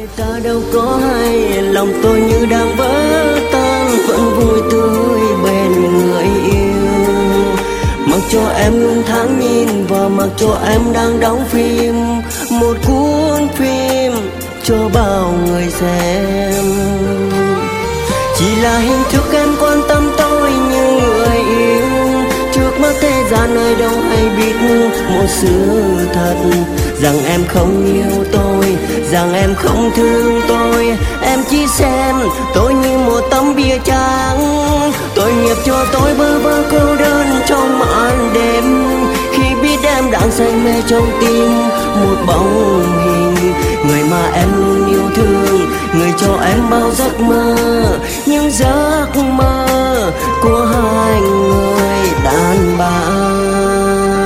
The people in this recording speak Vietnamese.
Ta đâu có hay, lòng tôi như đang vỡ tan, vẫn vui tươi bên người yêu. Mặc cho em luôn tháng nhìn và mặc cho em đang đóng phim, một cuốn phim cho bao người xem. Chỉ là hình thức em quan tâm tôi như người yêu, trước mắt thế gian nơi đâu hay biết một sự thật, rằng em không yêu tôi, rằng em không thương tôi. Em chỉ xem tôi như một tấm bia trắng, tội nghiệp cho tôi bơ vơ cô đơn trong màn đêm, khi biết em đang say mê trong tim một bóng hình, người mà em luôn yêu thương, người cho em bao giấc mơ, những giấc mơ của hai người đàn bà.